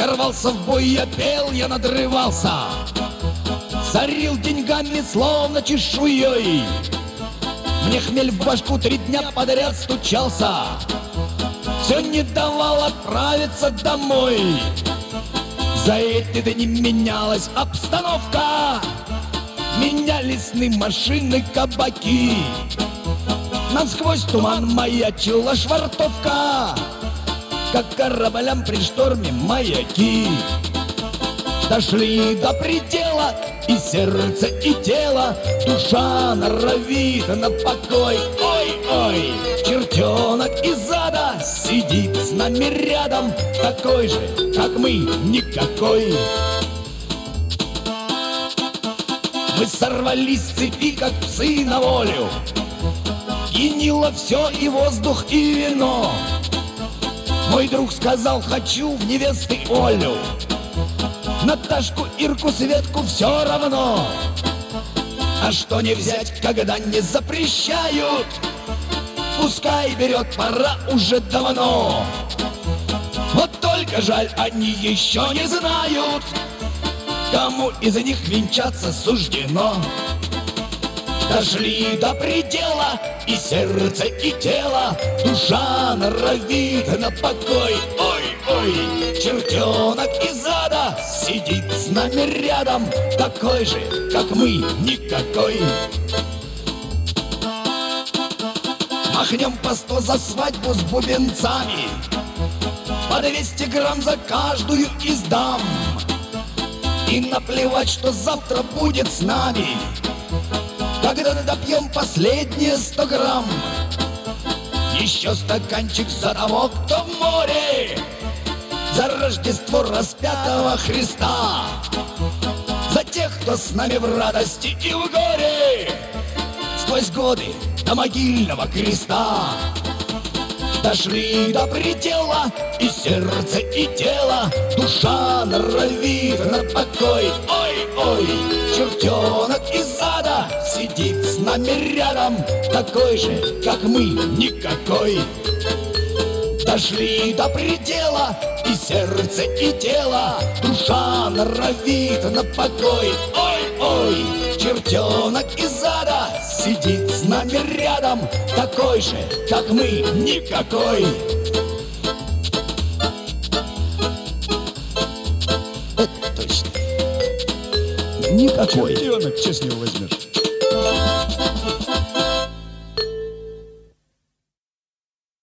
Я рвался в бой, я пел, я надрывался, сорил деньгами, словно чешуей. Мне хмель в башку 3 дня подряд стучался, все не давал отправиться домой. За эти дни менялась обстановка, менялись машины, кабаки. Насквозь туман маячила швартовка, как кораблям при шторме маяки. Дошли до предела и сердце, и тело, душа норовит на покой. Ой-ой, чертенок из ада сидит с нами рядом, такой же, как мы, никакой. Мы сорвались с цепи, как псы на волю, гнило все, и воздух, и вино. Мой друг сказал: хочу в невесты Олю, Наташку, Ирку, Светку все равно. А что не взять, когда не запрещают? Пускай берет, пора уже давно. Вот только жаль, они еще не знают, кому из них венчаться суждено. Дошли до предела и сердце, и тело, душа норовит на покой. Ой-ой, чертенок из ада сидит с нами рядом, такой же, как мы, никакой. Махнем по 100 за свадьбу с бубенцами, по 200 грамм за каждую из дам. И наплевать, что завтра будет с нами, когда допьем последние 100 грамм. Еще стаканчик за того, кто в море, за Рождество распятого Христа, за тех, кто с нами в радости и в горе, сквозь годы до могильного креста. Дошли до предела и сердце, и тело, душа норовит на покой. Ой-ой, чертенок из ада сидит с нами рядом, такой же, как мы, никакой. Дошли до предела и сердце, и тело, душа норовит на покой. Ой-ой, чертенок из ада сидит с нами рядом, такой же, как мы, никакой. Это точно. Никакой. Чертенок, честно возьмем.